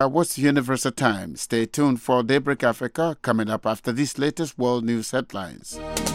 What's the Universal Time? Stay tuned for Daybreak Africa coming up after these latest world news headlines.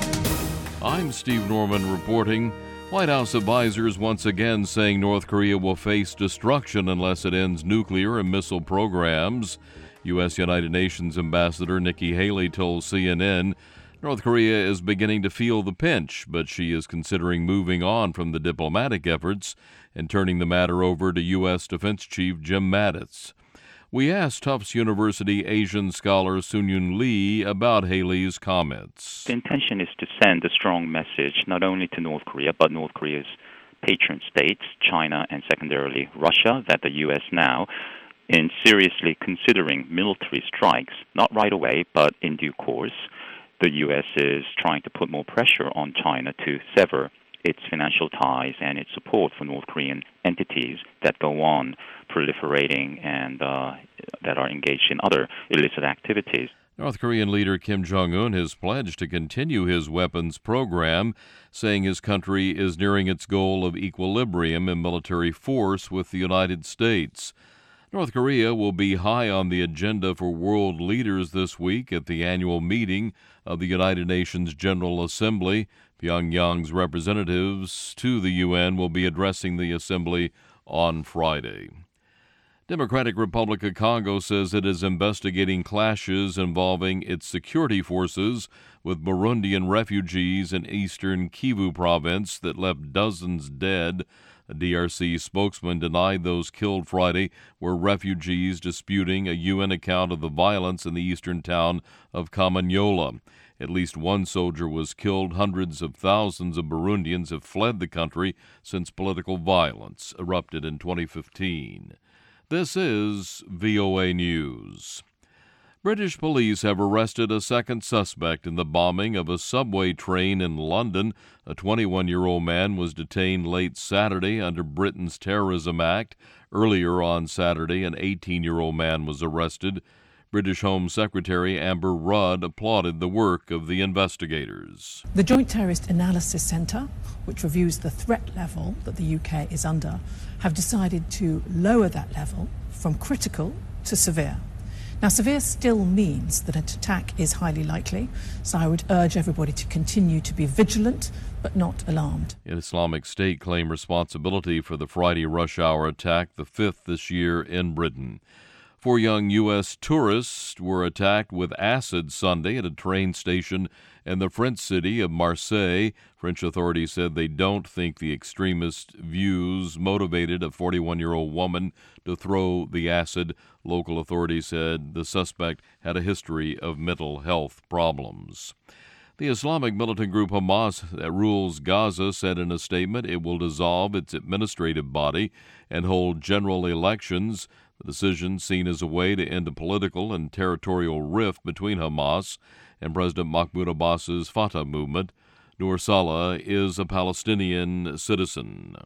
I'm Steve Norman reporting. White House advisors once again saying North Korea will face destruction unless it ends nuclear and missile programs. U.S. United Nations Ambassador Nikki Haley told CNN North Korea is beginning to feel the pinch, but she is considering moving on from the diplomatic efforts and turning the matter over to U.S. Defense Chief Jim Mattis. We asked Tufts University Asian scholar Sun-Yun Lee about Haley's comments. The intention is to send a strong message not only to North Korea, but North Korea's patron states, China and secondarily Russia, that the U.S. now, in seriously considering military strikes, not right away, but in due course, the U.S. is trying to put more pressure on China to sever its financial ties and its support for North Korean entities that go on proliferating and that are engaged in other illicit activities. North Korean leader Kim Jong-un has pledged to continue his weapons program, saying his country is nearing its goal of equilibrium in military force with the United States. North Korea will be high on the agenda for world leaders this week at the annual meeting of the United Nations General Assembly. Pyongyang's representatives to the UN will be addressing the assembly on Friday. Democratic Republic of Congo says it is investigating clashes involving its security forces with Burundian refugees in eastern Kivu province that left dozens dead. A DRC spokesman denied those killed Friday were refugees disputing a UN account of the violence in the eastern town of Kamanyola. At least one soldier was killed. Hundreds of thousands of Burundians have fled the country since political violence erupted in 2015. This is VOA News. British police have arrested a second suspect in the bombing of a subway train in London. A 21-year-old man was detained late Saturday under Britain's Terrorism Act. Earlier on Saturday, an 18-year-old man was arrested. British Home Secretary Amber Rudd applauded the work of the investigators. The Joint Terrorist Analysis Centre, which reviews the threat level that the UK is under, have decided to lower that level from critical to severe. Now, severe still means that an attack is highly likely, so I would urge everybody to continue to be vigilant but not alarmed. Islamic State claimed responsibility for the Friday rush hour attack, the fifth this year in Britain. 4 young U.S. tourists were attacked with acid Sunday at a train station in the French city of Marseille. French authorities said they don't think the extremist views motivated a 41-year-old woman to throw the acid. Local authorities said the suspect had a history of mental health problems. The Islamic militant group Hamas that rules Gaza said in a statement it will dissolve its administrative body and hold general elections. The decision seen as a way to end a political and territorial rift between Hamas and President Mahmoud Abbas's Fatah movement. Noor Salah is a Palestinian citizen.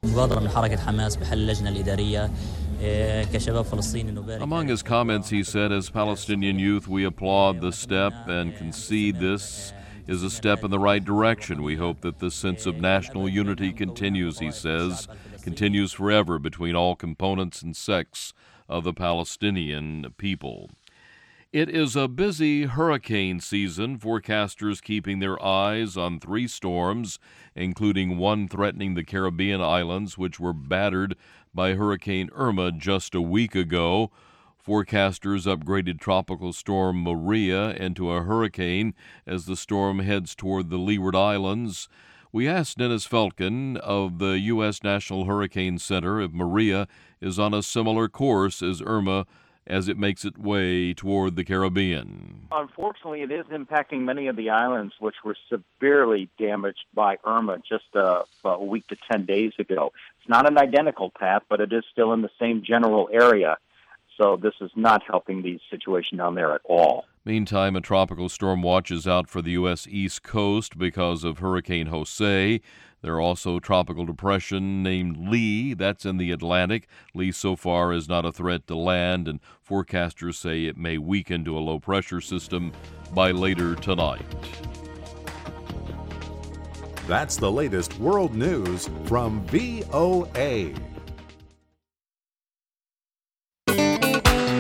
Among his comments, he said, as Palestinian youth, we applaud the step and concede this is a step in the right direction. We hope that this sense of national unity continues, he says, continues forever between all components and sects of the Palestinian people. It is a busy hurricane season, forecasters keeping their eyes on 3 storms, including one threatening the Caribbean islands, which were battered by Hurricane Irma just a week ago. Forecasters upgraded Tropical Storm Maria into a hurricane as the storm heads toward the Leeward Islands. We asked Dennis Felkin of the U.S. National Hurricane Center if Maria is on a similar course as Irma as it makes its way toward the Caribbean. Unfortunately, it is impacting many of the islands which were severely damaged by Irma just a week to 10 days ago. It's not an identical path, but it is still in the same general area. So this is not helping the situation down there at all. Meantime, a tropical storm watch is out for the U.S. East Coast because of Hurricane Jose. There are also tropical depression named Lee. That's in the Atlantic. Lee so far is not a threat to land, and forecasters say it may weaken to a low-pressure system by later tonight. That's the latest world news from VOA.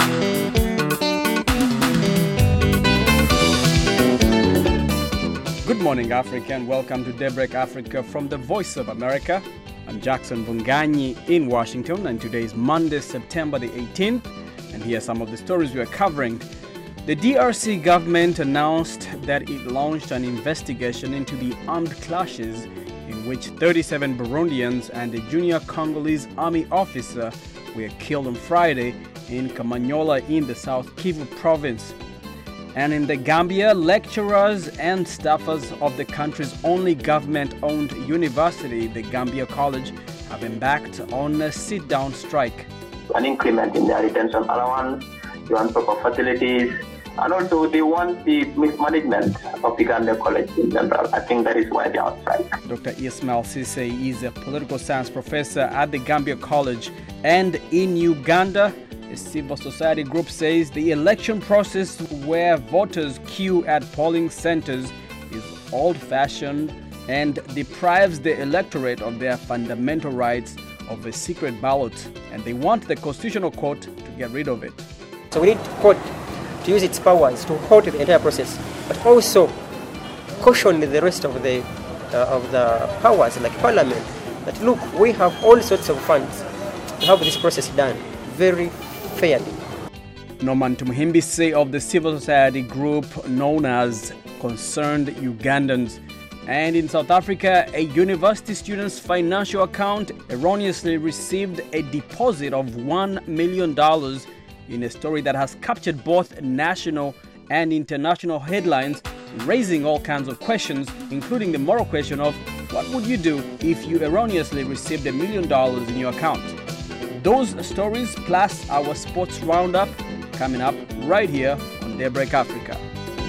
morning, Africa, and welcome to Daybreak Africa from the Voice of America. I'm Jackson Bunganyi in Washington, and today is Monday, September the 18th, and here are some of the stories we are covering. The DRC government announced that it launched an investigation into the armed clashes in which 37 Burundians and a junior Congolese army officer were killed on Friday in Kamanyola in the South Kivu province. And in the Gambia, lecturers and staffers of the country's only government-owned university, the Gambia College, have embarked on a sit-down strike. An increment in their retention allowance, they want proper facilities, and also they want the mismanagement of the Gambia College in general. I think that is why they are on strike. Dr. Ismail Cisse is a political science professor at the Gambia College. And in Uganda, a civil society group says the election process where voters queue at polling centers is old-fashioned and deprives the electorate of their fundamental rights of a secret ballot, and they want the Constitutional Court to get rid of it. So we need the court to use its powers to halt the entire process, but also caution the rest of the powers like Parliament that look, we have all sorts of funds to have this process done very fairly. Norman Tumuhimbise of the civil society group known as Concerned Ugandans. And in South Africa, a university student's financial account erroneously received a deposit of $1 million in a story that has captured both national and international headlines, raising all kinds of questions, including the moral question of what would you do if you erroneously received $1 million in your account? Those stories plus our sports roundup coming up right here on Daybreak Africa.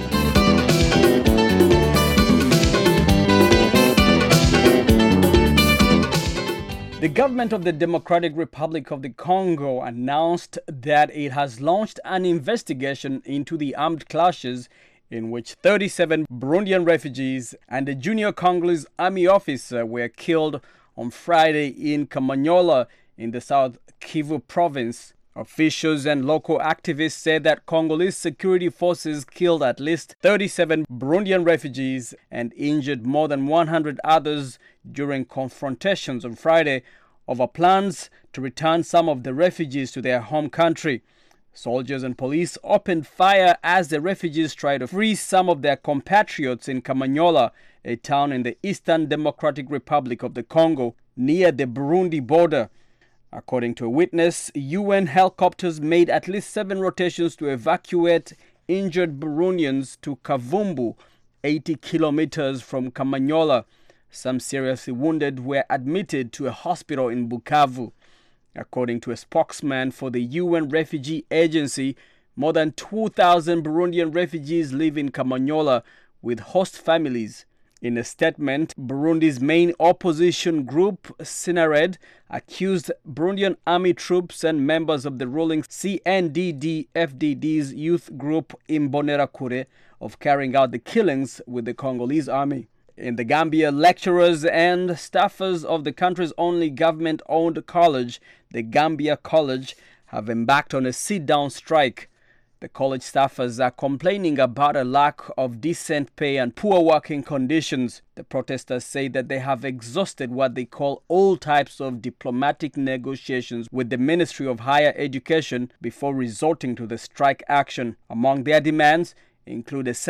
The government of the Democratic Republic of the Congo announced that it has launched an investigation into the armed clashes in which 37 Burundian refugees and a junior Congolese army officer were killed on Friday in Kamanyola in the South Kivu province. Officials and local activists said that Congolese security forces killed at least 37 Burundian refugees and injured more than 100 others during confrontations on Friday over plans to return some of the refugees to their home country. Soldiers and police opened fire as the refugees tried to free some of their compatriots in Kamanyola, a town in the Eastern Democratic Republic of the Congo, near the Burundi border. According to a witness, UN helicopters made at least 7 rotations to evacuate injured Burundians to Kavumbu, 80 kilometers from Kamanyola. Some seriously wounded were admitted to a hospital in Bukavu. According to a spokesman for the UN Refugee Agency, more than 2,000 Burundian refugees live in Kamanyola with host families. In a statement, Burundi's main opposition group, Sinared, accused Burundian army troops and members of the ruling CNDD-FDD's youth group Imbonerakure of carrying out the killings with the Congolese army. In the Gambia, lecturers and staffers of the country's only government-owned college, the Gambia College, have embarked on a sit-down strike. The college staffers are complaining about a lack of decent pay and poor working conditions. The protesters say that they have exhausted what they call all types of diplomatic negotiations with the Ministry of Higher Education before resorting to the strike action. Among their demands include a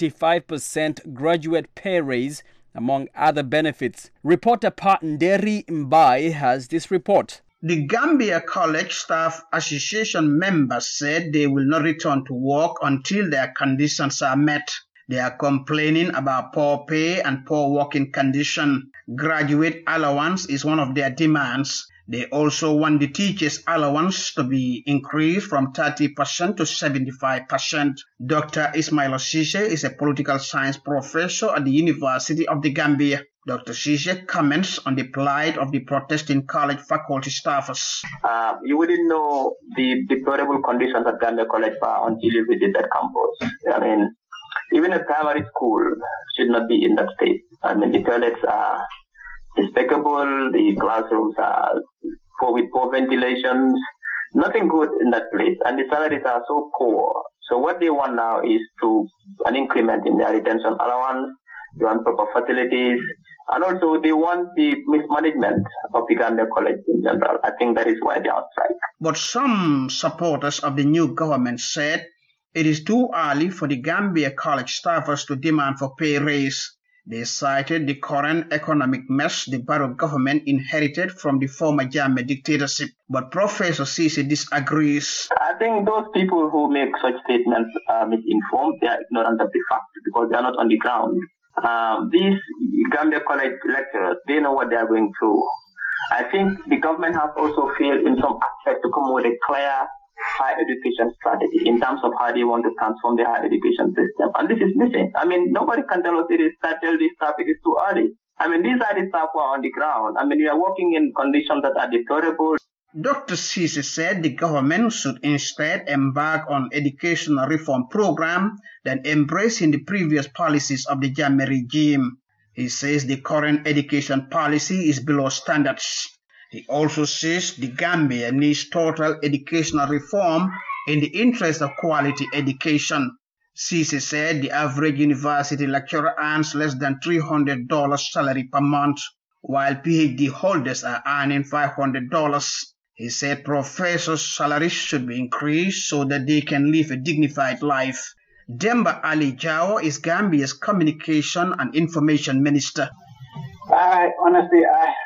75% graduate pay raise, among other benefits. Reporter Pat Nderi Mbai has this report. The Gambia College Staff Association members said they will not return to work until their conditions are met. They are complaining about poor pay and poor working conditions. Graduate allowance is one of their demands. They also want the teachers' allowance to be increased from 30% to 75%. Dr. Ismail Cisse is a political science professor at the University of the Gambia. Dr. Cisse comments on the plight of the protesting college faculty staffers. You wouldn't know the deplorable conditions at Gambia College until you visit that campus. I mean, even a primary school should not be in that state. I mean, the toilets are despicable, the classrooms are with poor ventilations, nothing good in that place, and the salaries are so poor. So what they want now is an increment in their retention allowance. they want proper facilities, and also they want the mismanagement of the Gambia College in general. I think that is why they are on strike. But some supporters of the new government said it is too early for the Gambia College staffers to demand for pay raise. They cited the current economic mess the Barrow government inherited from the former Jammeh dictatorship. But Professor Sisi disagrees. I think those people who make such statements are misinformed. They are ignorant of the fact because they are not on the ground. These Gambia College lecturers, they know what they are going through. I think the government has also failed in some aspect to come with a clear higher education strategy in terms of how they want to transform the higher education system. And this is missing. I mean, nobody can tell us tell this staff it is too early. I mean, these are the staff who are on the ground. I mean, we are working in conditions that are deplorable. Dr. Sisi said the government should instead embark on educational reform program than embracing the previous policies of the Jammeh regime. He says the current education policy is below standards. He also says the Gambia needs total educational reform in the interest of quality education. Sisi said the average university lecturer earns less than $300 salary per month, while PhD holders are earning $500. He said professors' salaries should be increased so that they can live a dignified life. Demba Ali Jawo is Gambia's Communication and Information Minister. Honestly,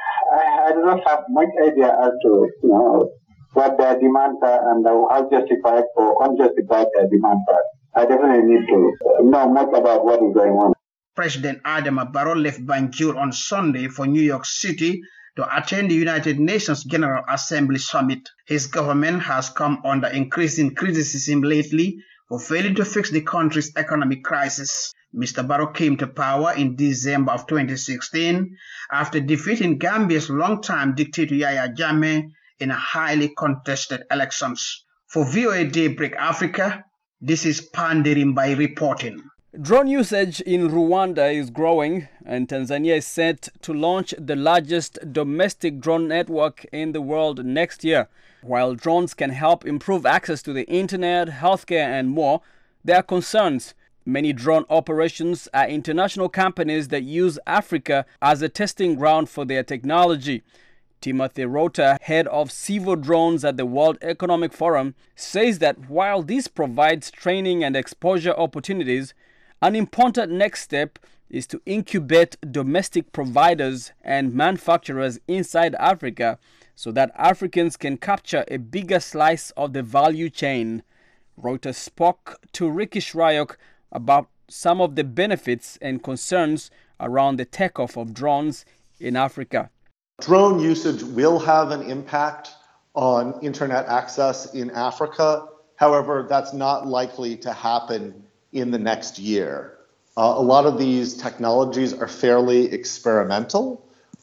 I do not have much idea as to what their demands are and how justified or unjustified their demands are. I definitely need to know much about what is going on. President Adama Barrow left Banjul on Sunday for New York City to attend the United Nations General Assembly Summit. His government has come under increasing criticism lately for failing to fix the country's economic crisis. Mr. Barrow came to power in December of 2016 after defeating Gambia's longtime dictator Yahya Jammeh in a highly contested elections. For VOA Daybreak Africa, this is Pandirimbai reporting. Drone usage in Rwanda is growing, and Tanzania is set to launch the largest domestic drone network in the world next year. While drones can help improve access to the internet, healthcare, and more, there are concerns. Many drone operations are international companies that use Africa as a testing ground for their technology. Timothy Rota, head of civil drones at the World Economic Forum, says that while this provides training and exposure opportunities, an important next step is to incubate domestic providers and manufacturers inside Africa so that Africans can capture a bigger slice of the value chain. Reuters spoke to Ricky Shryock about some of the benefits and concerns around the takeoff of drones in Africa. Drone usage will have an impact on internet access in Africa. However, that's not likely to happen in the next year. A lot of these technologies are fairly experimental.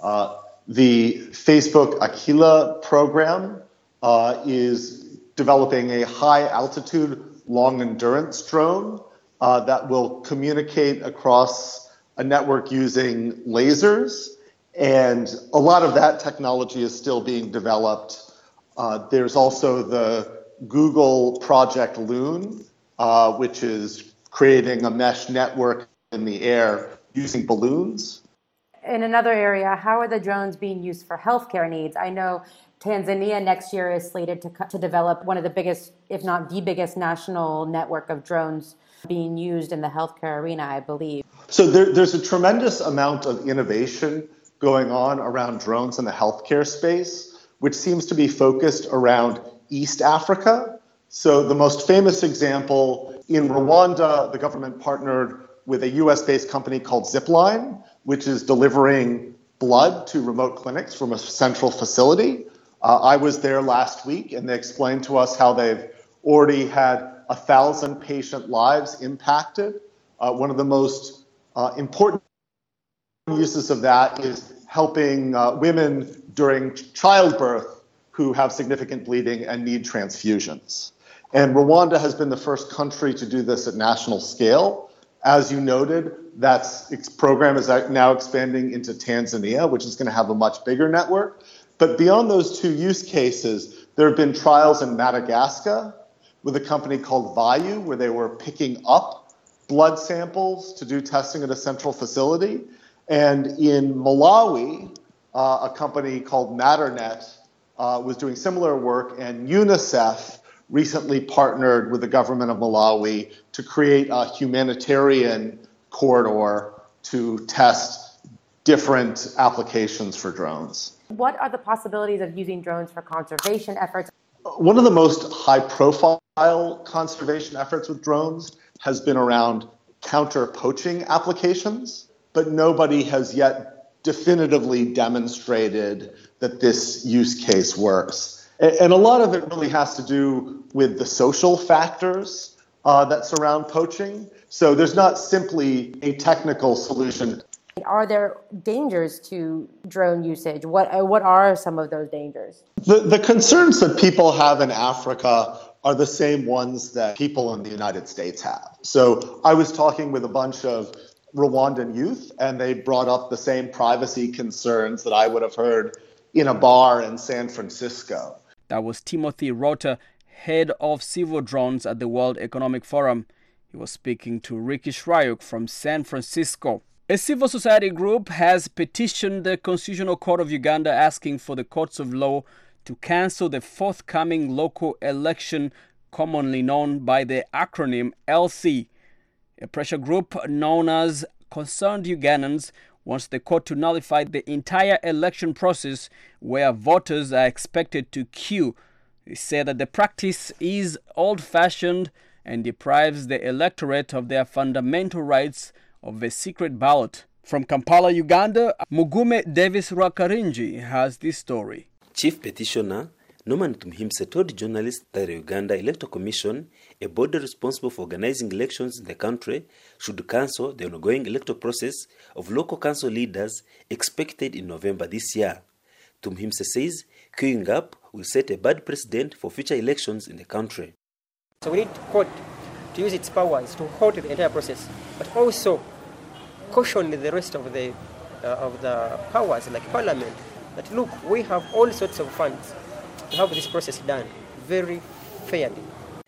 The Facebook Aquila program is developing a high-altitude, long-endurance drone that will communicate across a network using lasers. And a lot of that technology is still being developed. There's also the Google Project Loon, which is creating a mesh network in the air using balloons. In another area, how are the drones being used for healthcare needs? I know Tanzania next year is slated to develop one of the biggest, if not the biggest, national network of drones being used in the healthcare arena, I believe. So there's a tremendous amount of innovation going on around drones in the healthcare space, which seems to be focused around East Africa. So the most famous example, in Rwanda, the government partnered with a US-based company called Zipline, which is delivering blood to remote clinics from a central facility. I was there last week, and they explained to us how they've already had 1,000 patient lives impacted. One of the most important uses of that is helping women during childbirth who have significant bleeding and need transfusions. And Rwanda has been the first country to do this at national scale. As you noted, its program is now expanding into Tanzania, which is going to have a much bigger network. But beyond those two use cases, there have been trials in Madagascar with a company called Vayu, where they were picking up blood samples to do testing at a central facility. And in Malawi, a company called Matternet was doing similar work, and UNICEF recently partnered with the government of Malawi to create a humanitarian corridor to test different applications for drones. What are the possibilities of using drones for conservation efforts? One of the most high-profile conservation efforts with drones has been around counter-poaching applications, but nobody has yet definitively demonstrated that this use case works. And a lot of it really has to do with the social factors that surround poaching. So there's not simply a technical solution. Are there dangers to drone usage? What are some of those dangers? The concerns that people have in Africa are the same ones that people in the United States have. So I was talking with a bunch of Rwandan youth, and they brought up the same privacy concerns that I would have heard in a bar in San Francisco. That was Timothy Rota, head of civil drones at the World Economic Forum. He was speaking to Ricky Shrayuk from San Francisco. A civil society group has petitioned the Constitutional Court of Uganda asking for the courts of law to cancel the forthcoming local election, commonly known by the acronym LC. A pressure group known as Concerned Ugandans wants the court to nullify the entire election process where voters are expected to queue. They say that the practice is old-fashioned and deprives the electorate of their fundamental rights of a secret ballot. From Kampala, Uganda, Mugume Davis Rwakaringi has this story. Chief Petitioner Norman Tumhimse told journalists that the Uganda Electoral Commission, a body responsible for organizing elections in the country, should cancel the ongoing electoral process of local council leaders expected in November this year. Tumhimse says queuing up will set a bad precedent for future elections in the country. So we need court to use its powers to halt the entire process, but also caution the rest of the powers, like Parliament, that look, we have all sorts of funds to have this process done very fairly.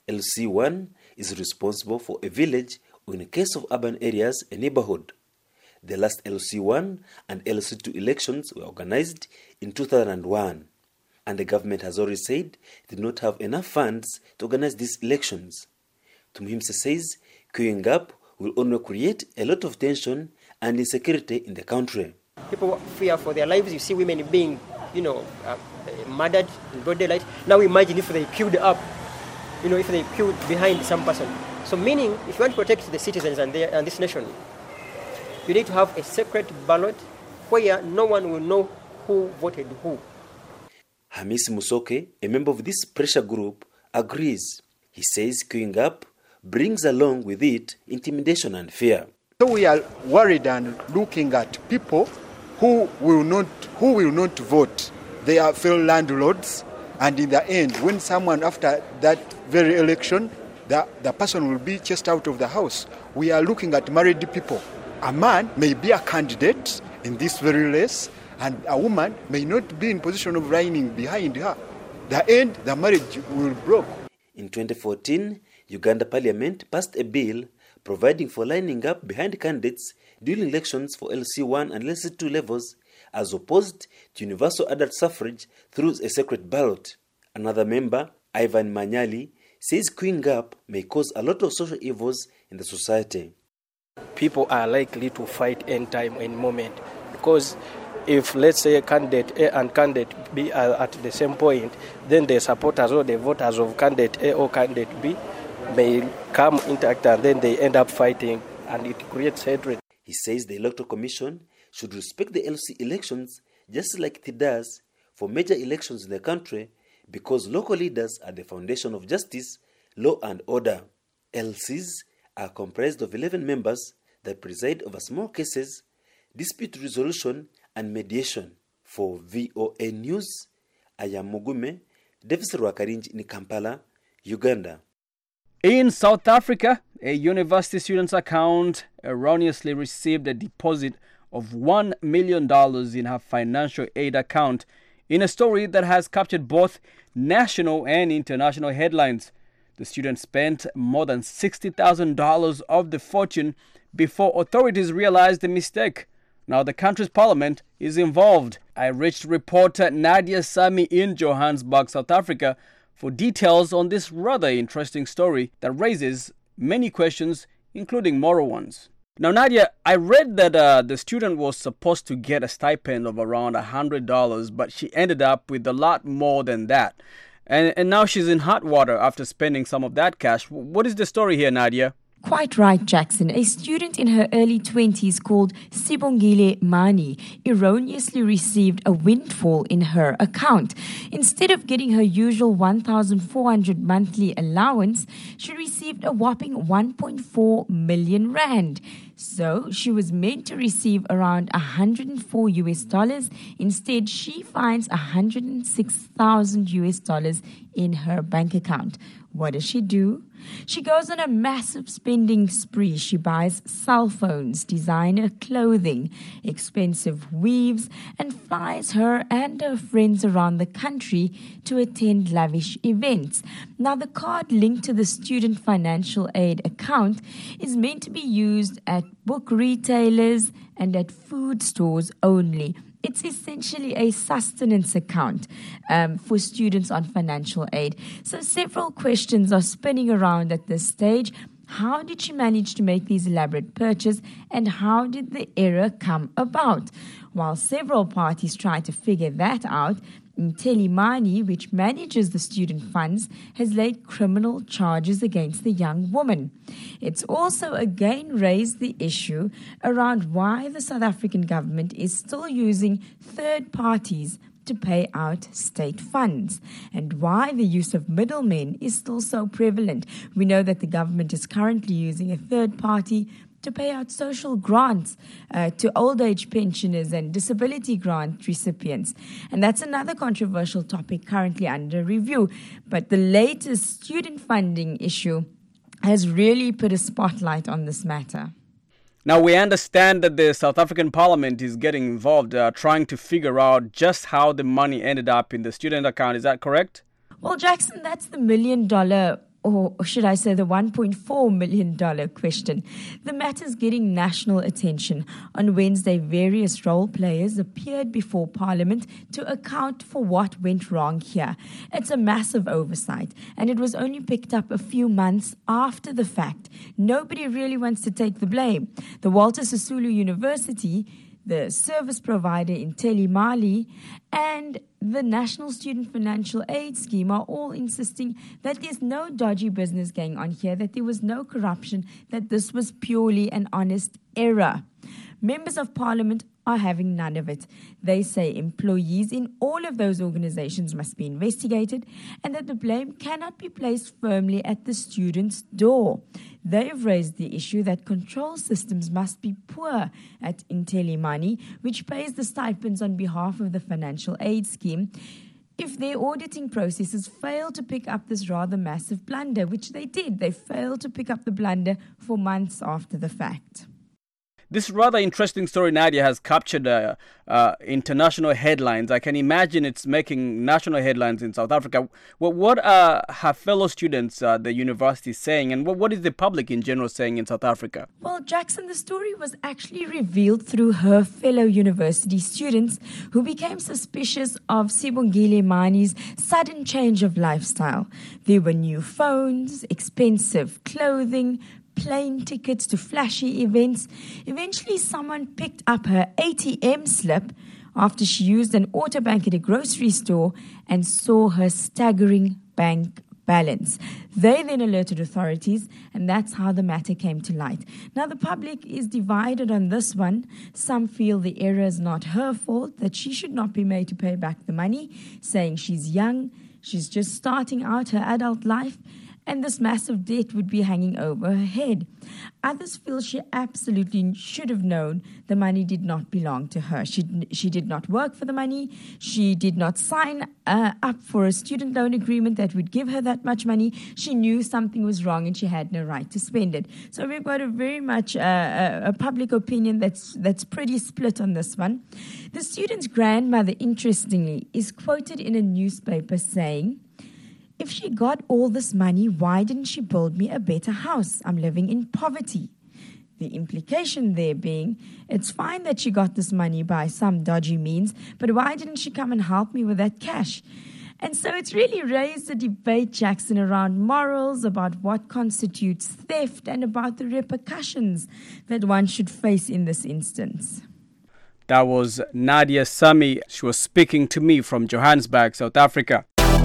LC1 is responsible for a village, or in the case of urban areas, a neighborhood. The last LC1 and LC2 elections were organized in 2001, and the government has already said it did not have enough funds to organize these elections. Tumhimse says queuing up will only create a lot of tension and insecurity in the country. People fear for their lives. You see women being, murdered in broad daylight. Now imagine if they queued up, if they queued behind some person. So meaning, if you want to protect the citizens and this nation, you need to have a secret ballot where no one will know who voted who. Hamisi Musoke, a member of this pressure group, agrees. He says queuing up brings along with it intimidation and fear. So we are worried and looking at people who will not vote. They are fellow landlords, and in the end, when someone after that very election, the person will be chased out of the house. We are looking at married people. A man may be a candidate in this very race, and a woman may not be in position of running behind her. The end, the marriage will break. In 2014, Uganda Parliament passed a bill providing for lining up behind candidates during elections for LC1 and LC2 levels, as opposed to universal adult suffrage through a secret ballot. Another member, Ivan Manyali, says queuing up may cause a lot of social evils in the society. People are likely to fight any time, any moment, because if, let's say, candidate A and candidate B are at the same point, then the supporters or the voters of candidate A or candidate B may come interact, and then they end up fighting, and it creates hatred. He says the Electoral Commission should respect the LC elections just like it does for major elections in the country, because local leaders are the foundation of justice, law and order. LCs are comprised of 11 members that preside over small cases, dispute resolution and mediation. For VOA News, I am Mugume Davis Rwakaringi in Kampala, Uganda. In South Africa, a university student's account erroneously received a deposit of $1 million in her financial aid account in a story that has captured both national and international headlines. The student spent more than $60,000 of the fortune before authorities realized the mistake. Now the country's parliament is involved. I reached reporter Nadia Sami in Johannesburg, South Africa, for details on this rather interesting story that raises many questions, including moral ones. Now, Nadia, I read that the student was supposed to get a stipend of around $100, but she ended up with a lot more than that. And now she's in hot water after spending some of that cash. What is the story here, Nadia? Quite right, Jackson. A student in her early 20s called Sibongile Mani erroneously received a windfall in her account. Instead of getting her usual 1,400 monthly allowance, she received a whopping 1.4 million rand. So she was meant to receive around $104. Instead, she finds $106,000 in her bank account. What does she do? She goes on a massive spending spree. She buys cell phones, designer clothing, expensive weaves, and flies her and her friends around the country to attend lavish events. Now, the card linked to the student financial aid account is meant to be used at book retailers and at food stores only. It's essentially a sustenance account for students on financial aid. So several questions are spinning around at this stage. How did she manage to make these elaborate purchases, and how did the error come about? While several parties try to figure that out, Telimani, which manages the student funds, has laid criminal charges against the young woman. It's also again raised the issue around why the South African government is still using third parties to pay out state funds, and why the use of middlemen is still so prevalent. We know that the government is currently using a third party to pay out social grants to old age pensioners and disability grant recipients. And that's another controversial topic currently under review. But the latest student funding issue has really put a spotlight on this matter. Now, we understand that the South African Parliament is getting involved, trying to figure out just how the money ended up in the student account. Is that correct? Well, Jackson, that's the $1 million, or should I say the $1.4 million question. The matter's getting national attention. On Wednesday, various role players appeared before Parliament to account for what went wrong here. It's a massive oversight, and it was only picked up a few months after the fact. Nobody really wants to take the blame. The Walter Sisulu University, the service provider Telimani, and the National Student Financial Aid Scheme are all insisting that there's no dodgy business going on here, that there was no corruption, that this was purely an honest error. Members of Parliament are having none of it. They say employees in all of those organizations must be investigated and that the blame cannot be placed firmly at the student's door. They've raised the issue that control systems must be poor at Telimani, which pays the stipends on behalf of the financial aid scheme, if their auditing processes fail to pick up this rather massive blunder, which they did. They failed to pick up the blunder for months after the fact. This rather interesting story, Nadia, has captured international headlines. I can imagine it's making national headlines in South Africa. What are her fellow students at the university saying, and what is the public in general saying in South Africa? Well, Jackson, the story was actually revealed through her fellow university students who became suspicious of Sibongile Mani's sudden change of lifestyle. There were new phones, expensive clothing, plane tickets to flashy events. Eventually, someone picked up her ATM slip after she used an autobank at a grocery store and saw her staggering bank balance. They then alerted authorities, and that's how the matter came to light. Now, the public is divided on this one. Some feel the error is not her fault, that she should not be made to pay back the money, saying she's young, she's just starting out her adult life, and this massive debt would be hanging over her head. Others feel she absolutely should have known the money did not belong to her. She did not work for the money. She did not sign up for a student loan agreement that would give her that much money. She knew something was wrong and she had no right to spend it. So we've got a very much a public opinion that's pretty split on this one. The student's grandmother, interestingly, is quoted in a newspaper saying, If she got all this money, why didn't she build me a better house? I'm living in poverty. The implication there being, it's fine that she got this money by some dodgy means, but why didn't she come and help me with that cash? And so it's really raised a debate, Jackson, around morals, about what constitutes theft, and about the repercussions that one should face in this instance. That was Nadia Sami. She was speaking to me from Johannesburg, South Africa.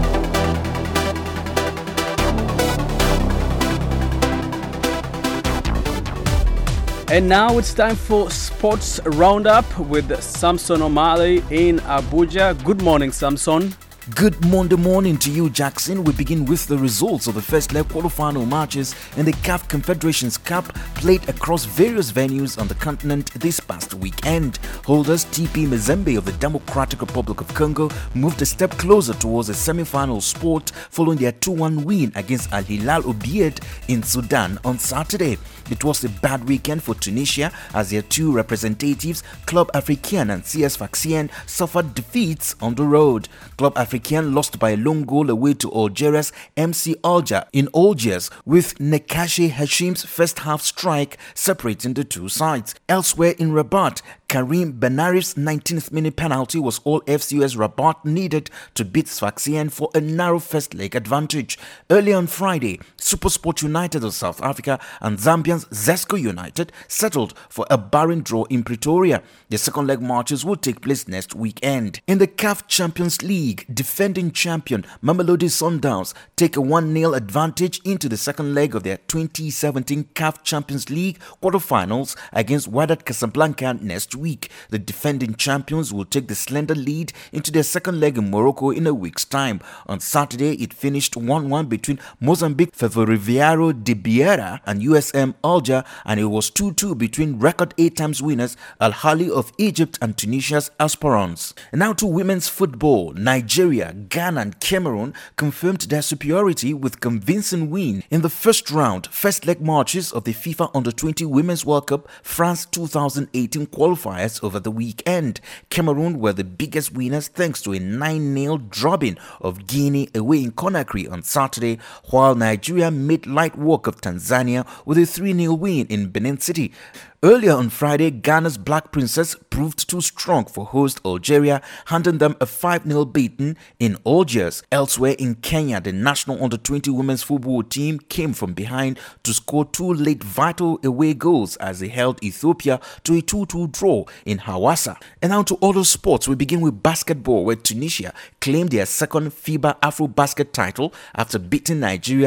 And now it's time for Sports Roundup with Samson O'Malley in Abuja. Good morning, Samson. Good Monday morning to you, Jackson. We begin with the results of the first leg quarterfinal matches in the CAF Confederations Cup played across various venues on the continent this past weekend. Holders TP Mazembe of the Democratic Republic of Congo moved a step closer towards a semi-final spot following their 2-1 win against Al Hilal Obeid in Sudan on Saturday. It was a bad weekend for Tunisia as their two representatives, Club Africain and CS Sfaxien, suffered defeats on the road. Club Africain lost by a lone goal away to Algeria's MC Alger in Algiers, with Nekache Hashim's first half strike separating the two sides. Elsewhere in Rabat, Karim Benarif's 19th minute penalty was all FCUS Rabat needed to beat Sfaxien for a narrow first leg advantage. Early on Friday, SuperSport United of South Africa and Zambia's Zesco United settled for a barren draw in Pretoria. The second leg matches will take place next weekend. In the CAF Champions League, defending champion Mamelodi Sundowns take a 1-0 advantage into the second leg of their 2017 CAF Champions League quarterfinals against Wydad Casablanca next week. The defending champions will take the slender lead into their second leg in Morocco in a week's time. On Saturday, it finished 1-1 between Mozambique Ferroviário de Beira and USM Alger, and it was 2-2 between record 8 times winners Al Ahly of Egypt and Tunisia's Esperance. And now to women's football. Nigeria, Ghana and Cameroon confirmed their superiority with convincing win in the first round, first leg matches of the FIFA Under-20 Women's World Cup France 2018 qualifiers over the weekend. Cameroon were the biggest winners thanks to a 9-0 drubbing of Guinea away in Conakry on Saturday, while Nigeria made light work of Tanzania with a 3-0 win in Benin City. Earlier on Friday, Ghana's Black Princess proved too strong for host Algeria, handing them a 5-0 beating in Algiers. Elsewhere in Kenya, the national under-20 women's football team came from behind to score 2 late vital away goals as they held Ethiopia to a 2-2 draw in Hawassa. And now to other sports, we begin with basketball, where Tunisia claimed their second FIBA AfroBasket title after beating Nigeria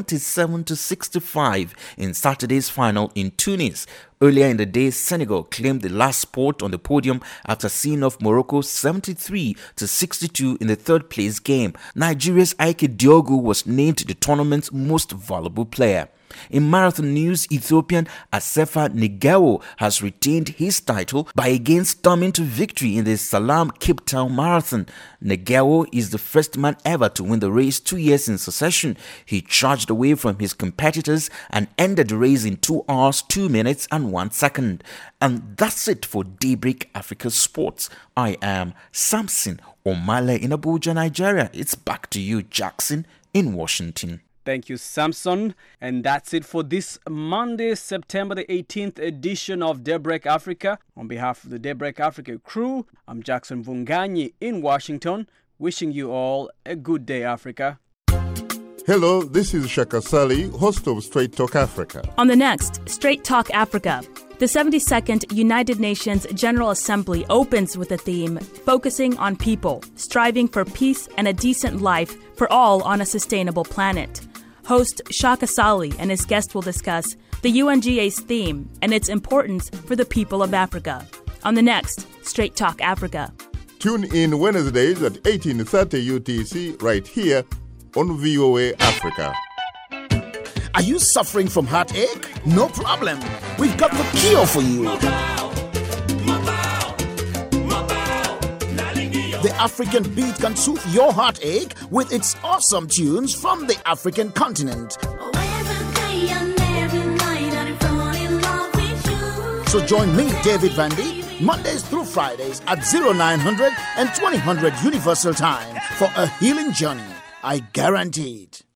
77-65 in Saturday's final in Tunis. Earlier in the day, Senegal claimed the last spot on the podium after seeing off Morocco 73-62 in the third place game. Nigeria's Ike Diogu was named the tournament's most valuable player. In marathon news, Ethiopian Asefa Negawo has retained his title by again storming to victory in the Salam Cape Town Marathon. Negawo is the first man ever to win the race 2 years in succession. He charged away from his competitors and ended the race in 2 hours, 2 minutes and 1 second. And that's it for Daybreak Africa Sports. I am Samson O'Malley in Abuja, Nigeria. It's back to you, Jackson, in Washington. Thank you, Samson. And that's it for this Monday, September the 18th edition of Daybreak Africa. On behalf of the Daybreak Africa crew, I'm Jackson Vunganyi in Washington, wishing you all a good day, Africa. Hello, this is Shaka Sali, host of Straight Talk Africa. On the next Straight Talk Africa, the 72nd United Nations General Assembly opens with a theme focusing on people, striving for peace and a decent life for all on a sustainable planet. Host Shaka Sali and his guest will discuss the UNGA's theme and its importance for the people of Africa. On the next Straight Talk Africa. Tune in Wednesdays at 18:30 UTC right here on VOA Africa. Are you suffering from heartache? No problem. We've got the cure for you. The African beat can soothe your heartache with its awesome tunes from the African continent. So join me, David Vandy, Mondays through Fridays at 0900 and 2000 Universal Time for a healing journey. I guarantee it.